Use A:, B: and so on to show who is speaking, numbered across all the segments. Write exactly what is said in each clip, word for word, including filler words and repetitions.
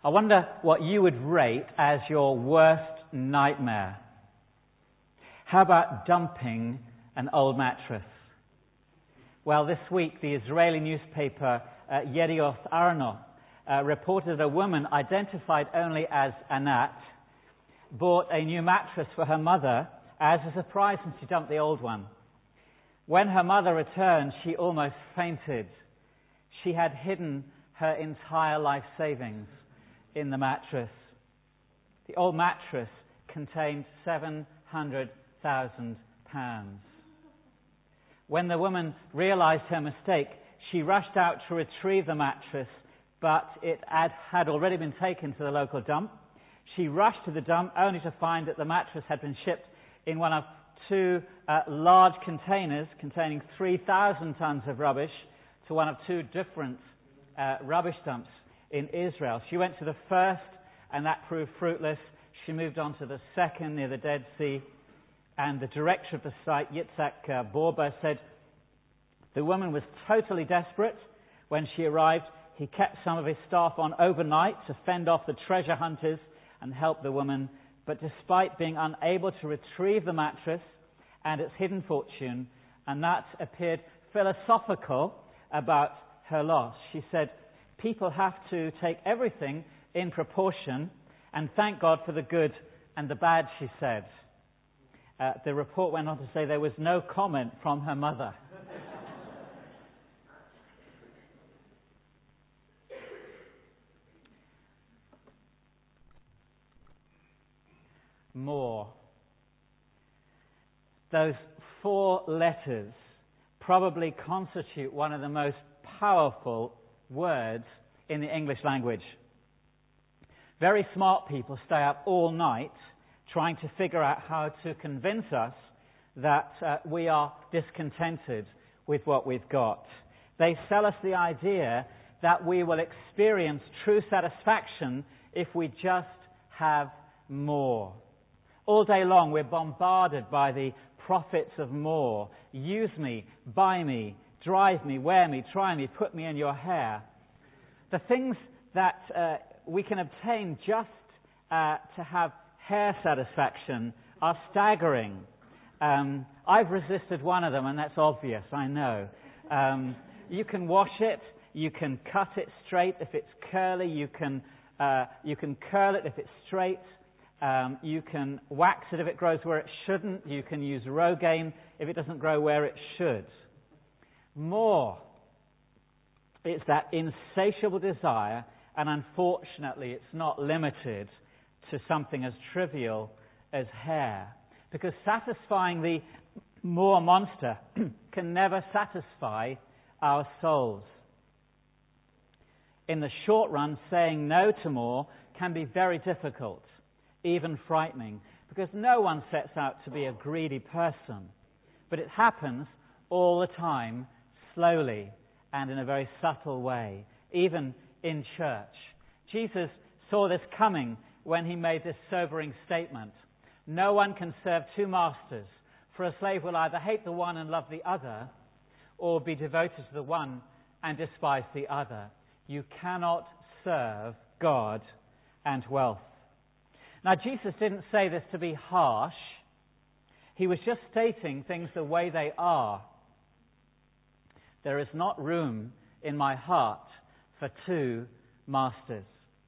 A: I wonder what you would rate as your worst nightmare. How about dumping an old mattress? Well, this week the Israeli newspaper uh, Yedioth Ahronoth uh, reported that a woman identified only as Anat bought a new mattress for her mother as a surprise and she dumped the old one. When her mother returned, she almost fainted. She had hidden her entire life savings in the mattress. The old mattress contained seven hundred thousand pounds. When the woman realized her mistake, she rushed out to retrieve the mattress, but it had, had already been taken to the local dump. She rushed to the dump only to find that the mattress had been shipped in one of two uh, large containers containing three thousand tons of rubbish to one of two different uh, rubbish dumps in Israel. She went to the first, and that proved fruitless. She moved on to the second near the Dead Sea, and the director of the site, Yitzhak uh, Borba, said the woman was totally desperate. When she arrived, he kept some of his staff on overnight to fend off the treasure hunters and help the woman. But despite being unable to retrieve the mattress and its hidden fortune, Anat appeared philosophical about her loss. She said, people have to take everything in proportion and thank God for the good and the bad, she said. Uh, the report went on to say there was no comment from her mother. More. Those four letters probably constitute one of the most powerful words in the English language. Very smart people stay up all night trying to figure out how to convince us that uh, we are discontented with what we've got. They sell us the idea that we will experience true satisfaction if we just have more. All day long we're bombarded by the profits of more. Use me, buy me, drive me, wear me, try me, put me in your hair. The things that uh, we can obtain just uh, to have hair satisfaction are staggering. Um, I've resisted one of them, and that's obvious, I know. Um, you can wash it, you can cut it straight if it's curly, you can uh, you can curl it if it's straight. Um, you can wax it if it grows where it shouldn't. You can use Rogaine if it doesn't grow where it should. More. It's that insatiable desire, and unfortunately it's not limited to something as trivial as hair. Because satisfying the more monster can never satisfy our souls. In the short run, saying no to more can be very difficult, even frightening, because no one sets out to be a greedy person. But it happens all the time, slowly and in a very subtle way, even in church. Jesus saw this coming when he made this sobering statement. No one can serve two masters, for a slave will either hate the one and love the other, or be devoted to the one and despise the other. You cannot serve God and wealth. Now, Jesus didn't say this to be harsh. He was just stating things the way they are. There is not room in my heart for two masters.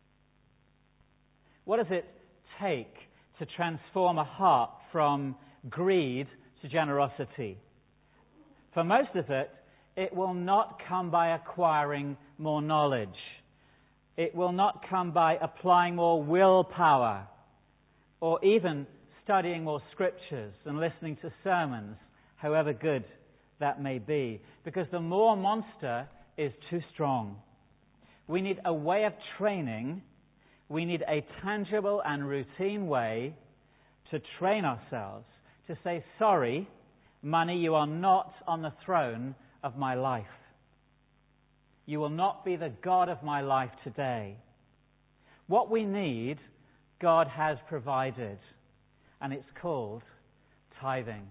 A: What does it take to transform a heart from greed to generosity? For most of it, it will not come by acquiring more knowledge. It will not come by applying more willpower, or even studying more scriptures and listening to sermons, however good that may be. Because the more monster is too strong. We need a way of training. We need a tangible and routine way to train ourselves to say, sorry, money, you are not on the throne of my life. You will not be the God of my life today. What we need, God has provided, and it's called tithing.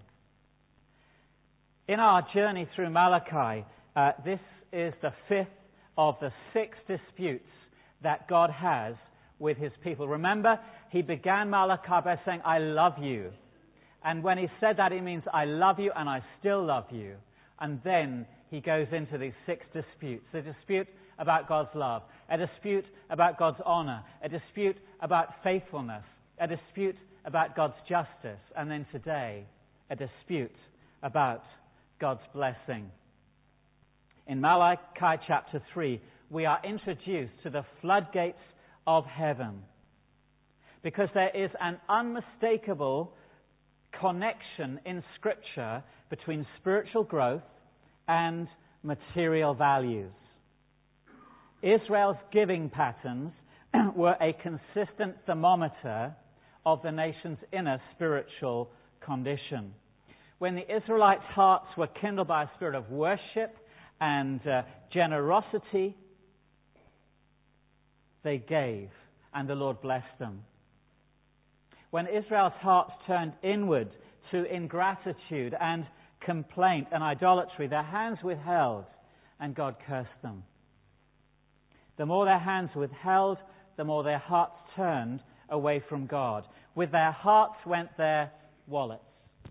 A: In our journey through Malachi, uh, this is the fifth of the six disputes that God has with his people. Remember, he began Malachi by saying, I love you. And when he said that, it means I love you and I still love you. And then he goes into these six disputes. A dispute about God's love, a dispute about God's honor, a dispute about faithfulness, a dispute about God's justice, and then today, a dispute about God's blessing. In Malachi chapter three, we are introduced to the floodgates of heaven, because there is an unmistakable connection in Scripture between spiritual growth and material values. Israel's giving patterns were a consistent thermometer of the nation's inner spiritual condition. When the Israelites' hearts were kindled by a spirit of worship and uh, generosity, they gave, and the Lord blessed them. When Israel's hearts turned inward to ingratitude and complaint and idolatry, their hands withheld, and God cursed them. The more their hands withheld, the more their hearts turned away from God. With their hearts went their wallets.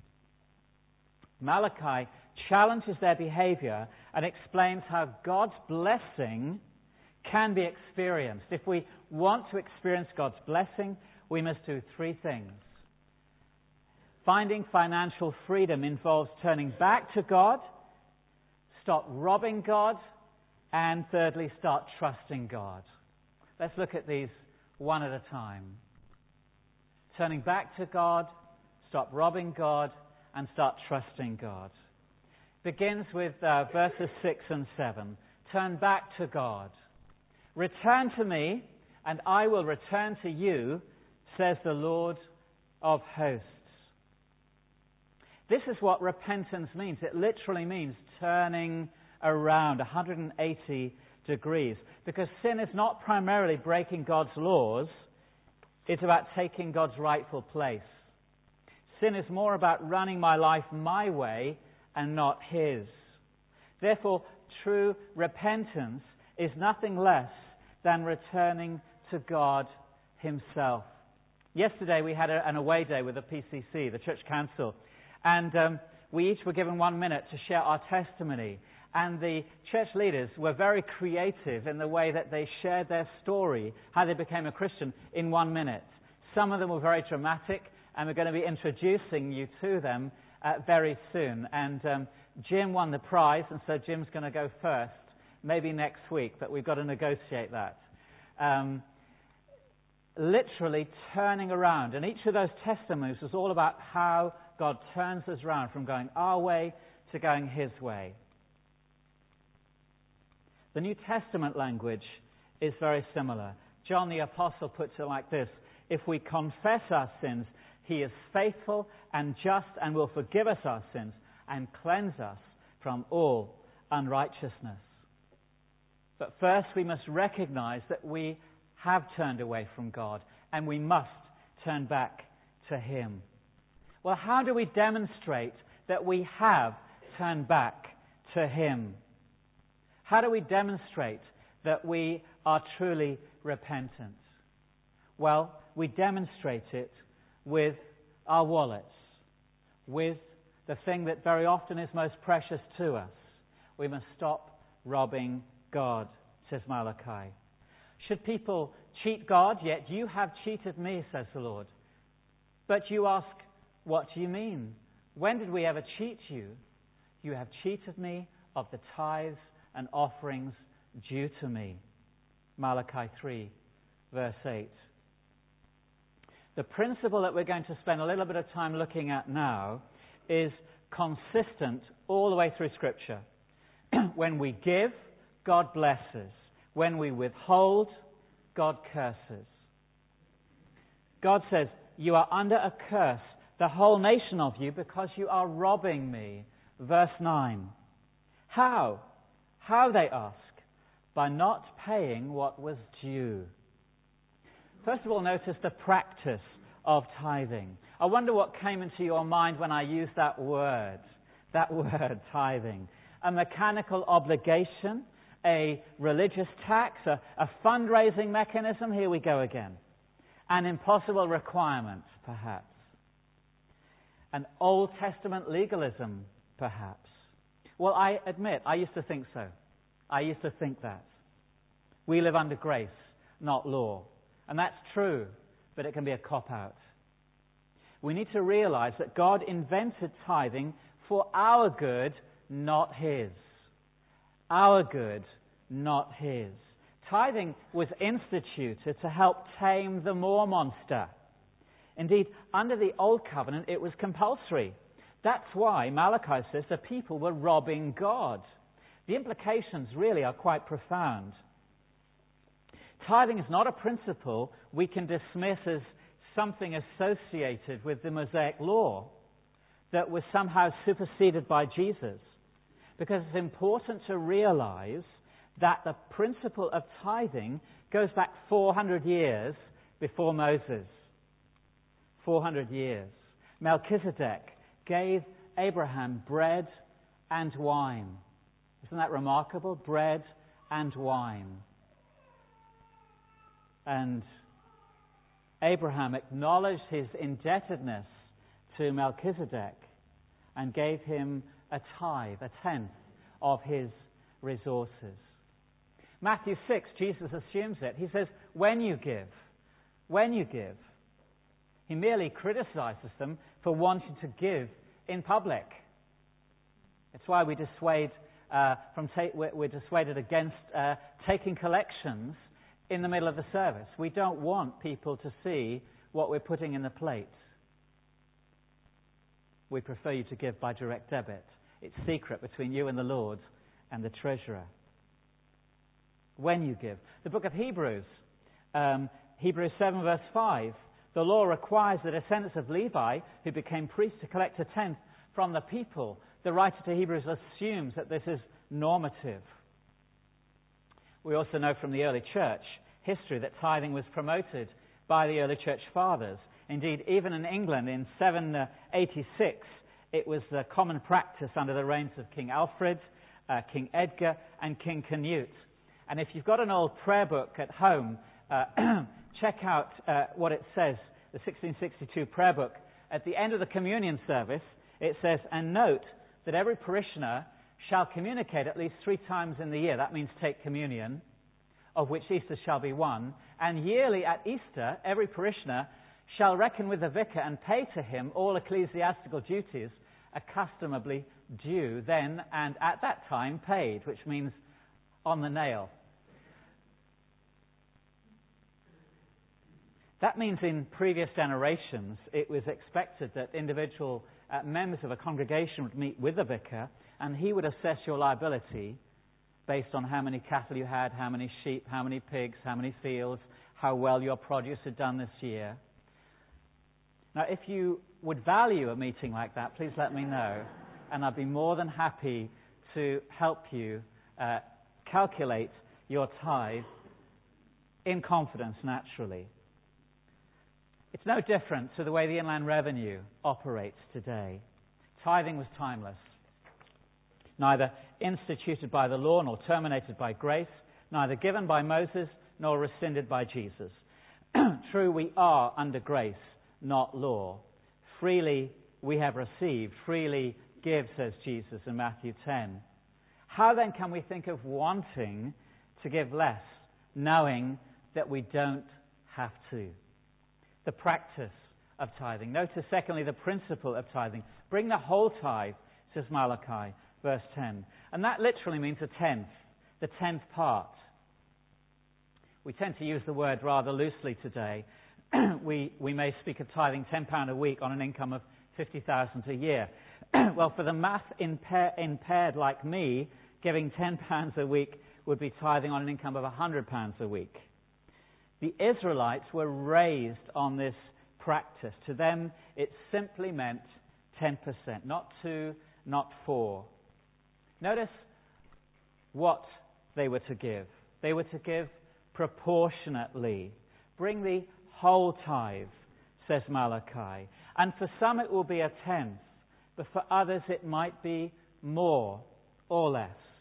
A: Malachi challenges their behavior and explains how God's blessing can be experienced. If we want to experience God's blessing, we must do three things. Finding financial freedom involves turning back to God, stop robbing God, and thirdly, start trusting God. Let's look at these one at a time. Turning back to God, stop robbing God, and start trusting God. Begins with uh, verses six and seven. Turn back to God. Return to me, and I will return to you, says the Lord of hosts. This is what repentance means. It literally means turning around one hundred eighty degrees. Because sin is not primarily breaking God's laws. It's about taking God's rightful place. Sin is more about running my life my way and not His. Therefore, true repentance is nothing less than returning to God Himself. Yesterday we had a, an away day with the P C C, the Church Council, and um, we each were given one minute to share our testimony. And the church leaders were very creative in the way that they shared their story, how they became a Christian, in one minute. Some of them were very dramatic, and we're going to be introducing you to them uh, very soon. And um, Jim won the prize, and so Jim's going to go first, maybe next week, but we've got to negotiate that. Um, literally turning around. And each of those testimonies was all about how God turns us around from going our way to going His way. The New Testament language is very similar. John the Apostle puts it like this: if we confess our sins, He is faithful and just and will forgive us our sins and cleanse us from all unrighteousness. But first we must recognize that we have turned away from God and we must turn back to Him. Well, how do we demonstrate that we have turned back to Him? How do we demonstrate that we are truly repentant? Well, we demonstrate it with our wallets, with the thing that very often is most precious to us. We must stop robbing God, says Malachi. Should people cheat God? Yet you have cheated me, says the Lord. But you ask, what do you mean? When did we ever cheat you? You have cheated me of the tithes and offerings due to me. Malachi three, verse eight. The principle that we're going to spend a little bit of time looking at now is consistent all the way through Scripture. When we give, God blesses. When we withhold, God curses. God says, you are under a curse, the whole nation of you, because you are robbing me. Verse nine. How? How, they ask? By not paying what was due. First of all, notice the practice of tithing. I wonder what came into your mind when I used that word, that word, tithing. A mechanical obligation, a religious tax, a, a fundraising mechanism, here we go again. An impossible requirement, perhaps. An Old Testament legalism, perhaps. Well, I admit, I used to think so. I used to think that. We live under grace, not law. And that's true, but it can be a cop-out. We need to realize that God invented tithing for our good, not His. Our good, not His. Tithing was instituted to help tame the Moor monster. Indeed, under the Old Covenant, it was compulsory. That's why Malachi says the people were robbing God. The implications really are quite profound. Tithing is not a principle we can dismiss as something associated with the Mosaic law that was somehow superseded by Jesus. Because it's important to realize that the principle of tithing goes back four hundred years before Moses. four hundred years. Melchizedek gave Abraham bread and wine. Isn't that remarkable? Bread and wine. And Abraham acknowledged his indebtedness to Melchizedek and gave him a tithe, a tenth of his resources. Matthew six, Jesus assumes it. He says, when you give, when you give. He merely criticizes them for wanting to give in public. It's why we dissuade uh, from ta- we're dissuaded against uh, taking collections in the middle of the service. We don't want people to see what we're putting in the plate. We prefer you to give by direct debit. It's secret between you and the Lord and the treasurer. When you give. The book of Hebrews, um, Hebrews seven verse five, the law requires the descendants of Levi, who became priests, to collect a tenth from the people. The writer to Hebrews assumes that this is normative. We also know from the early church history that tithing was promoted by the early church fathers. Indeed, even in England in seven eighty-six, it was the common practice under the reigns of King Alfred, uh, King Edgar, and King Canute. And if you've got an old prayer book at home, uh, check out uh, what it says, the sixteen sixty-two prayer book. At the end of the communion service, it says, and note that every parishioner shall communicate at least three times in the year. That means take communion, of which Easter shall be one. And yearly at Easter, every parishioner shall reckon with the vicar and pay to him all ecclesiastical duties accustomably due then and at that time paid, which means on the nail. That means in previous generations it was expected that individual uh, members of a congregation would meet with the vicar and he would assess your liability based on how many cattle you had, how many sheep, how many pigs, how many fields, how well your produce had done this year. Now, if you would value a meeting like that, please let me know, and I'd be more than happy to help you uh, calculate your tithe in confidence, naturally. It's no different to the way the Inland Revenue operates today. Tithing was timeless. Neither instituted by the law nor terminated by grace, neither given by Moses nor rescinded by Jesus. True, we are under grace, not law. Freely we have received, freely give, says Jesus in Matthew ten. How then can we think of wanting to give less, knowing that we don't have to? The practice of tithing. Notice, secondly, the principle of tithing. Bring the whole tithe, says Malachi, verse ten. And that literally means a tenth, the tenth part. We tend to use the word rather loosely today. we, we may speak of tithing ten pounds a week on an income of fifty thousand dollars a year. Well, for the math impair, impaired like me, giving ten pounds a week would be tithing on an income of one hundred pounds a week. The Israelites were raised on this practice. To them, it simply meant ten percent, not two, not four. Notice what they were to give. They were to give proportionately. Bring the whole tithe, says Malachi. And for some it will be a tenth, but for others it might be more or less.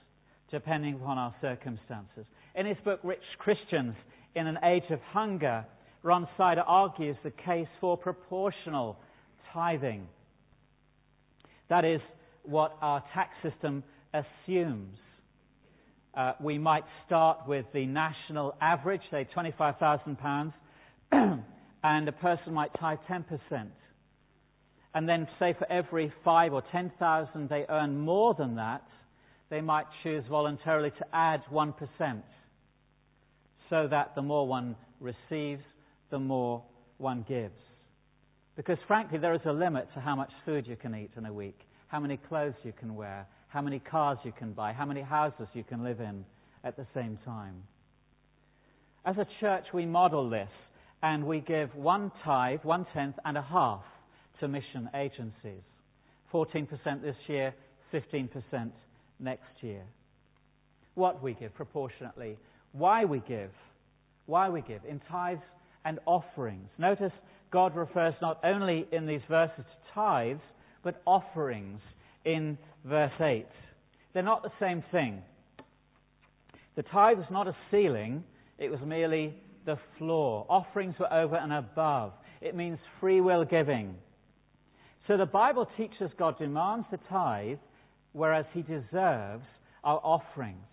A: depending upon our circumstances. In his book, Rich Christians in an Age of Hunger, Ron Sider argues the case for proportional tithing. That is what our tax system assumes. Uh, we might start with the national average, say twenty-five thousand pounds, and a person might tithe ten percent. And then, say, for every five or ten thousand they earn more than that, they might choose voluntarily to add one percent, so that the more one receives, the more one gives. Because, frankly, there is a limit to how much food you can eat in a week, how many clothes you can wear, how many cars you can buy, how many houses you can live in at the same time. As a church, we model this, and we give one tithe, one tenth, and a half to mission agencies. fourteen percent this year, fifteen percent next year. What we give proportionately, why we give, why we give in tithes and offerings. Notice God refers not only in these verses to tithes, but offerings in verse eight. They're not the same thing. The tithe was not a ceiling, it was merely the floor. Offerings were over and above. It means free will giving. So the Bible teaches God demands the tithe, whereas He deserves our offerings.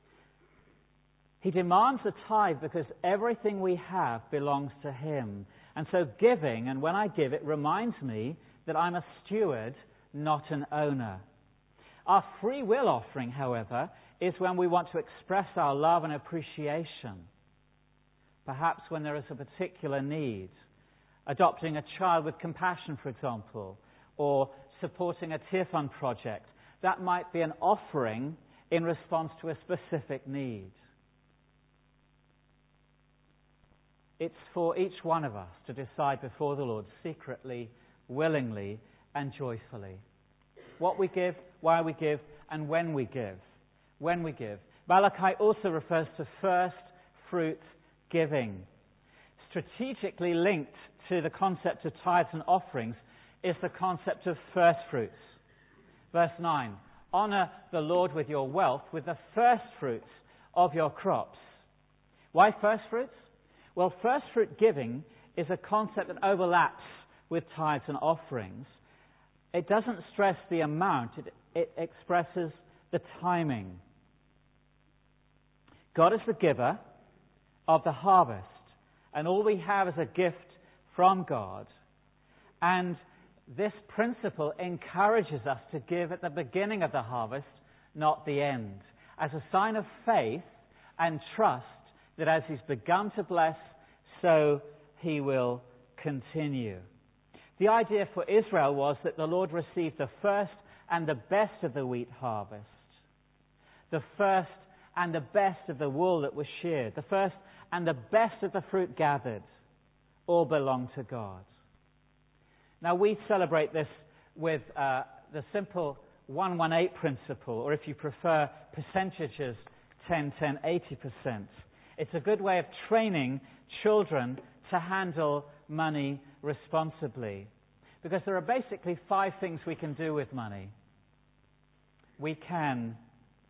A: He demands the tithe because everything we have belongs to Him. And so giving, and when I give, it reminds me that I'm a steward, not an owner. Our free will offering, however, is when we want to express our love and appreciation. Perhaps when there is a particular need. Adopting a child with compassion, for example, or supporting a Tear Fund project. That might be an offering in response to a specific need. It's for each one of us to decide before the Lord secretly, willingly, and joyfully. What we give, why we give, and when we give. When we give. Malachi also refers to first fruit giving. Strategically linked to the concept of tithes and offerings is the concept of first fruits. Verse nine, honor the Lord with your wealth, with the first fruits of your crops. Why first fruits? Well, first fruit giving is a concept that overlaps with tithes and offerings. It doesn't stress the amount, it, it expresses the timing. God is the giver of the harvest, and all we have is a gift from God. And this principle encourages us to give at the beginning of the harvest, not the end, as a sign of faith and trust that as He's begun to bless, so He will continue. The idea for Israel was that the Lord received the first and the best of the wheat harvest, the first and the best of the wool that was sheared, the first and the best of the fruit gathered, all belong to God. Now we celebrate this with uh, the simple one one eight principle, or if you prefer percentages, ten ten eighty percent. It's a good way of training children to handle money responsibly. Because there are basically five things we can do with money. We can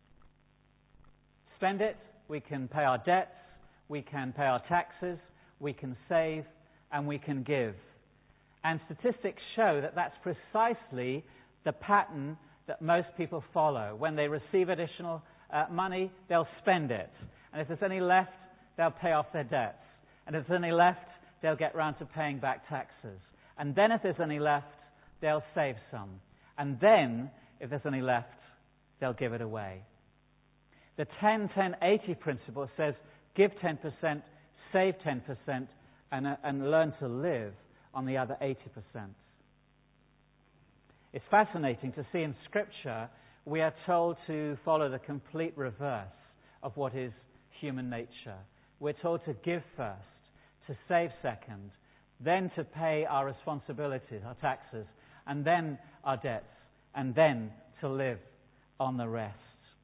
A: spend it, we can pay our debts, we can pay our taxes, we can save, and we can give. And statistics show that that's precisely the pattern that most people follow. When they receive additional uh, money, they'll spend it. And if there's any left, they'll pay off their debts. And if there's any left, they'll get round to paying back taxes. And then if there's any left, they'll save some. And then, if there's any left, they'll give it away. The ten ten eighty principle says, give ten percent, save ten percent, and, uh, and learn to live on the other eighty percent. It's fascinating to see in Scripture we are told to follow the complete reverse of what is human nature. We're told to give first, to save second, then to pay our responsibilities, our taxes, and then our debts, and then to live on the rest.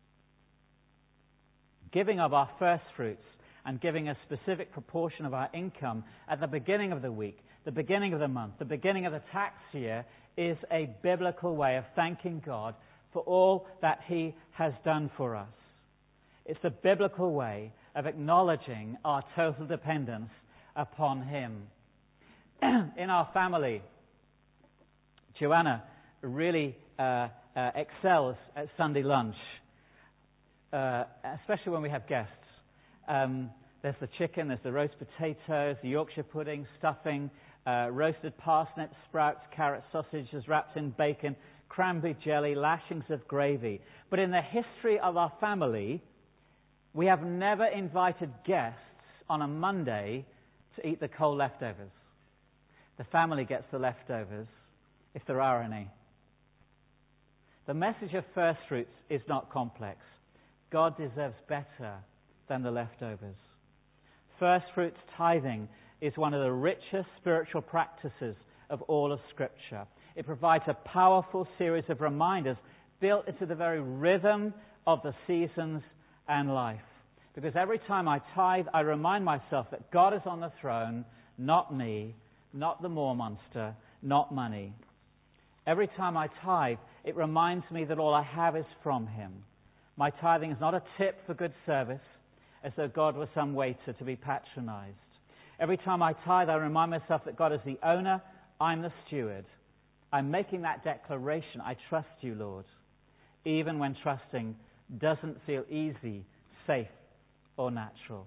A: Giving of our first fruits and giving a specific proportion of our income at the beginning of the week, the beginning of the month, the beginning of the tax year is a biblical way of thanking God for all that He has done for us. It's the biblical way of acknowledging our total dependence upon Him. In our family, Joanna really uh, uh, excels at Sunday lunch, uh, especially when we have guests. Um, there's the chicken, there's the roast potatoes, the Yorkshire pudding, stuffing, uh, roasted parsnips, sprouts, carrots, sausages wrapped in bacon, cranberry jelly, lashings of gravy. But in the history of our family, we have never invited guests on a Monday to eat the cold leftovers. The family gets the leftovers, if there are any. The message of first fruits is not complex. God deserves better than the leftovers. First fruits tithing is one of the richest spiritual practices of all of Scripture. It provides a powerful series of reminders built into the very rhythm of the seasons and life. Because every time I tithe, I remind myself that God is on the throne, not me, not the more monster, not money. Every time I tithe, it reminds me that all I have is from Him. My tithing is not a tip for good service, as though God were some waiter to be patronized. Every time I tithe, I remind myself that God is the owner, I'm the steward. I'm making that declaration, I trust you, Lord, even when trusting doesn't feel easy, safe, or natural.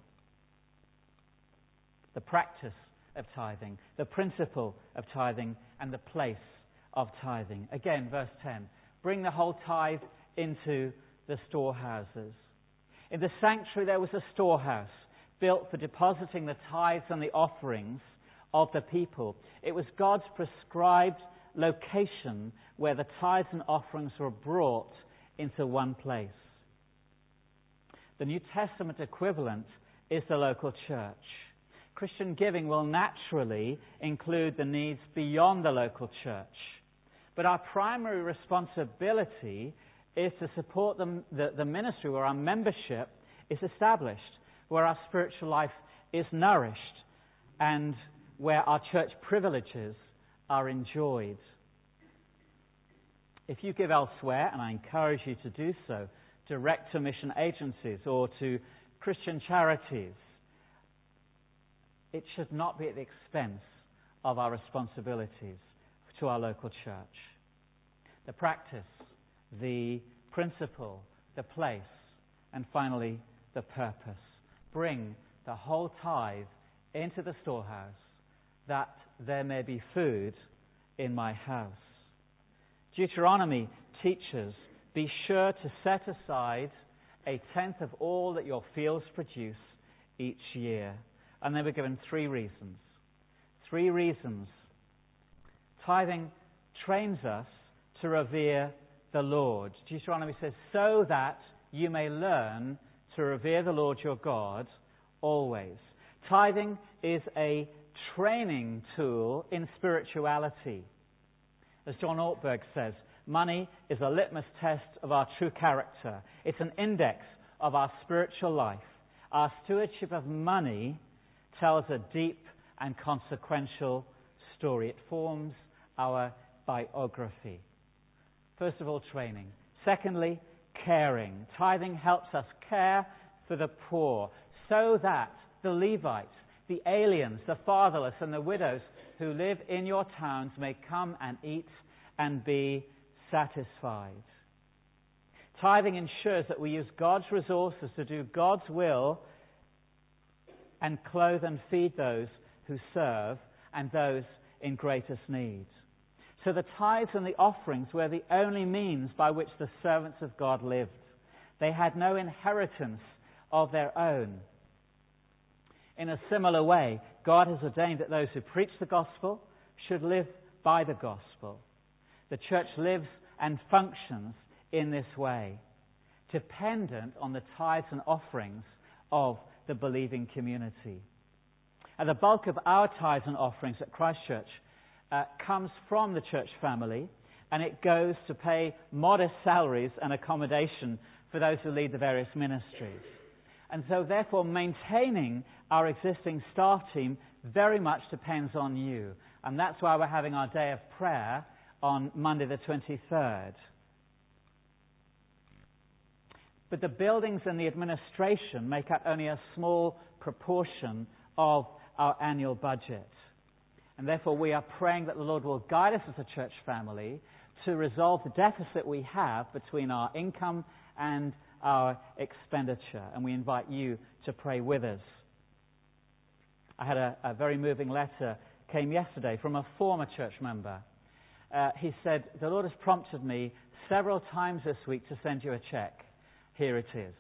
A: The practice of tithing, the principle of tithing, and the place of tithing. Again, verse ten. Bring the whole tithe into the storehouses. In the sanctuary there was a storehouse built for depositing the tithes and the offerings of the people. It was God's prescribed location where the tithes and offerings were brought into one place. The New Testament equivalent is the local church. Christian giving will naturally include the needs beyond the local church. But our primary responsibility is to support the, the, the ministry where our membership is established, where our spiritual life is nourished, and where our church privileges are enjoyed. If you give elsewhere, and I encourage you to do so, direct to mission agencies or to Christian charities, it should not be at the expense of our responsibilities to our local church. The practice, the principle, the place, and finally, the purpose. Bring the whole tithe into the storehouse, that there may be food in my house. Deuteronomy teaches, be sure to set aside a tenth of all that your fields produce each year. And they were given three reasons. Three reasons. Tithing trains us to revere the Lord. Deuteronomy says, so that you may learn to revere the Lord your God always. Tithing is a training tool in spirituality. As John Ortberg says, money is a litmus test of our true character. It's an index of our spiritual life. Our stewardship of money tells a deep and consequential story. It forms our biography. First of all, training. Secondly, caring. Tithing helps us care for the poor so that the Levites, the aliens, the fatherless, and the widows who live in your towns may come and eat and be satisfied. Tithing ensures that we use God's resources to do God's will and clothe and feed those who serve and those in greatest need. So the tithes and the offerings were the only means by which the servants of God lived. They had no inheritance of their own. In a similar way, God has ordained that those who preach the gospel should live by the gospel. The church lives and functions in this way, dependent on the tithes and offerings of the believing community. And the bulk of our tithes and offerings at Christ Church uh, comes from the church family, and it goes to pay modest salaries and accommodation for those who lead the various ministries. And so therefore maintaining our existing staff team very much depends on you. And that's why we're having our day of prayer on Monday the twenty-third. But the buildings and the administration make up only a small proportion of our annual budget. And therefore we are praying that the Lord will guide us as a church family to resolve the deficit we have between our income and our expenditure. And we invite you to pray with us. I had a, a very moving letter came yesterday from a former church member. Uh, he said, the Lord has prompted me several times this week to send you a check. Here it is.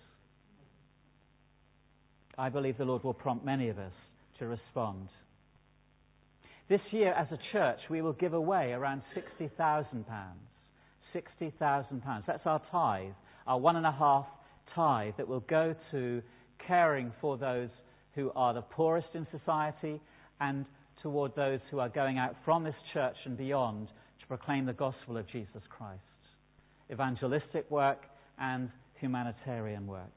A: I believe the Lord will prompt many of us to respond. This year, as a church, we will give away around sixty thousand pounds. sixty thousand pounds. That's our tithe, our one and a half tithe that will go to caring for those who are the poorest in society and toward those who are going out from this church and beyond to proclaim the gospel of Jesus Christ. Evangelistic work and humanitarian work.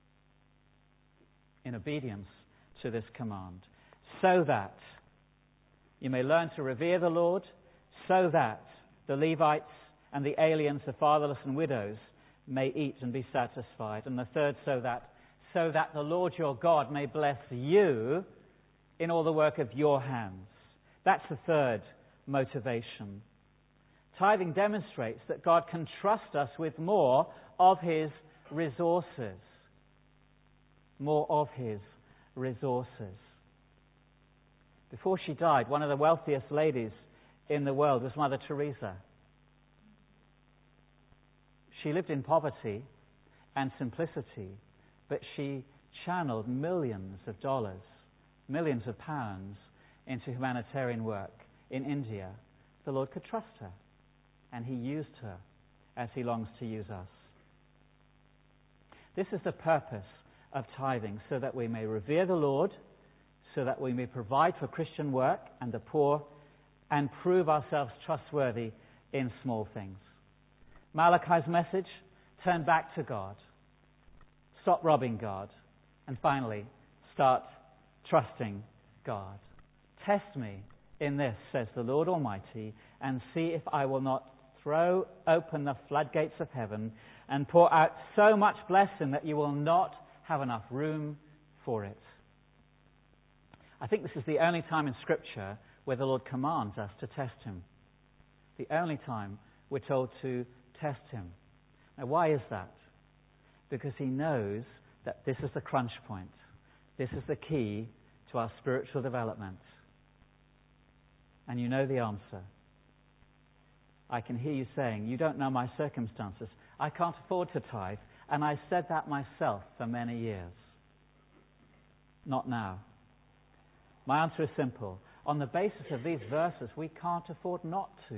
A: In obedience to this command. So that you may learn to revere the Lord, so that the Levites and the aliens, the fatherless and widows, may eat and be satisfied. And the third, so that, so that the Lord your God may bless you in all the work of your hands. That's the third motivation. Tithing demonstrates that God can trust us with more of His resources. More of His resources. Before she died, one of the wealthiest ladies in the world was Mother Teresa. She lived in poverty and simplicity, but she channeled millions of dollars, millions of pounds into humanitarian work in India. The Lord could trust her, and He used her as He longs to use us. This is the purpose of tithing, so that we may revere the Lord, so that we may provide for Christian work and the poor, and prove ourselves trustworthy in small things. Malachi's message, turn back to God. Stop robbing God. And finally, start trusting God. Test me in this, says the Lord Almighty, and see if I will not throw open the floodgates of heaven and pour out so much blessing that you will not have enough room for it. I think this is the only time in Scripture where the Lord commands us to test Him. The only time we're told to test Him. Now, why is that? Because He knows that this is the crunch point. This is the key to our spiritual development. And you know the answer. I can hear you saying, you don't know my circumstances. I can't afford to tithe. And I said that myself for many years. Not now. My answer is simple. On the basis of these verses, we can't afford not to.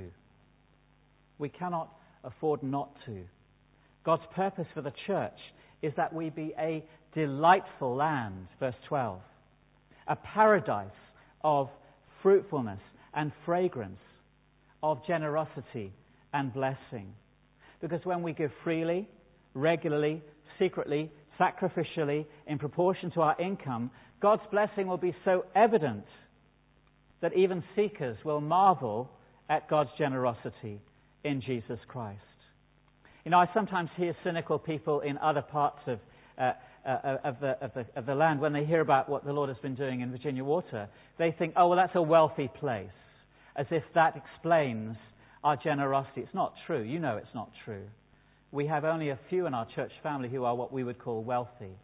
A: We cannot afford not to. God's purpose for the church is that we be a delightful land, verse twelve. A paradise of fruitfulness and fragrance, of generosity and blessing. Because when we give freely, regularly, secretly, sacrificially, in proportion to our income, God's blessing will be so evident that even seekers will marvel at God's generosity in Jesus Christ. You know, I sometimes hear cynical people in other parts of, uh, uh, of, the, of, the, of the land, when they hear about what the Lord has been doing in Virginia Water, they think, oh, well, that's a wealthy place, as if that explains our generosity. It's not true. You know it's not true. We have only a few in our church family who are what we would call wealthy.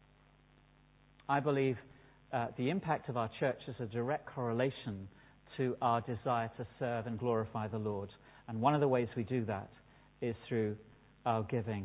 A: I believe uh, the impact of our church is a direct correlation to our desire to serve and glorify the Lord. And one of the ways we do that is through our giving.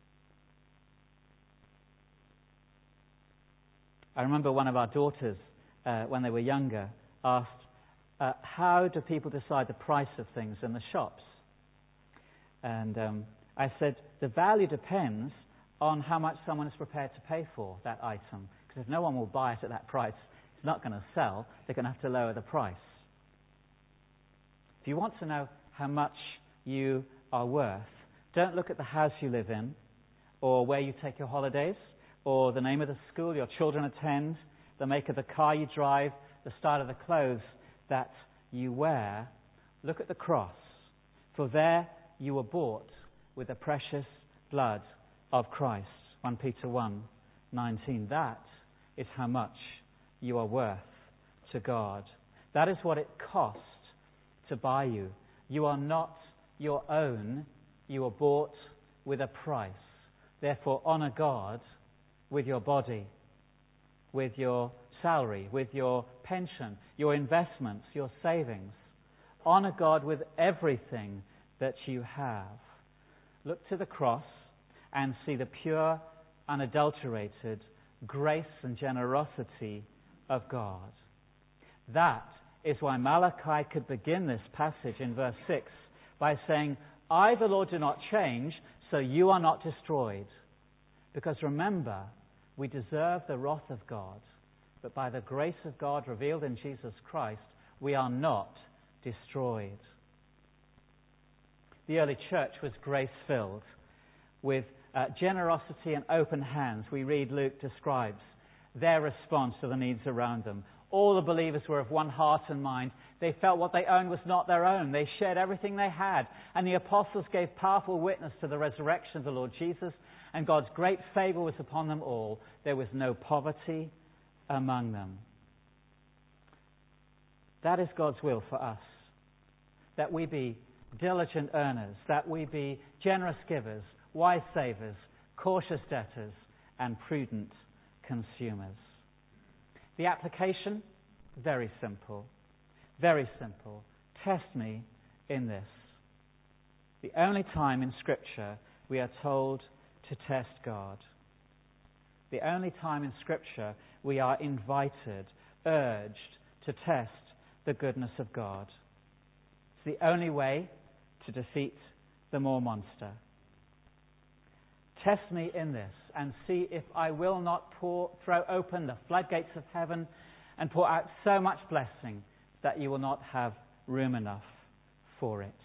A: I remember one of our daughters, uh, when they were younger, asked, uh, how do people decide the price of things in the shops? And um, I said, the value depends on how much someone is prepared to pay for that item. Because if no one will buy it at that price, it's not going to sell. They're going to have to lower the price. If you want to know how much you are worth, don't look at the house you live in, or where you take your holidays, or the name of the school your children attend, the make of the car you drive, the style of the clothes that you wear. Look at the cross, for there you were bought with the precious blood of Christ. First Peter one nineteen. That is how much you are worth to God. That is what it cost to buy you. You are not your own. You are bought with a price. Therefore, honor God with your body, with your salary, with your pension, your investments, your savings. Honor God with everything that you have. Look to the cross and see the pure, unadulterated grace and generosity of God. That is why Malachi could begin this passage in verse six by saying, I, the Lord, do not change, so you are not destroyed. Because remember, we deserve the wrath of God, but by the grace of God revealed in Jesus Christ, we are not destroyed. The early church was grace-filled with uh, generosity and open hands. We read Luke describes their response to the needs around them. All the believers were of one heart and mind. They felt what they owned was not their own. They shared everything they had. And the apostles gave powerful witness to the resurrection of the Lord Jesus, and God's great favor was upon them all. There was no poverty among them. That is God's will for us, that we be diligent earners, that we be generous givers, wise savers, cautious debtors, and prudent consumers. The application, very simple. Very simple. Test me in this. The only time in Scripture we are told to test God. The only time in Scripture we are invited, urged to test the goodness of God. It's the only way to defeat the more monster. Test me in this and see if I will not pour, throw open the floodgates of heaven and pour out so much blessing that you will not have room enough for it.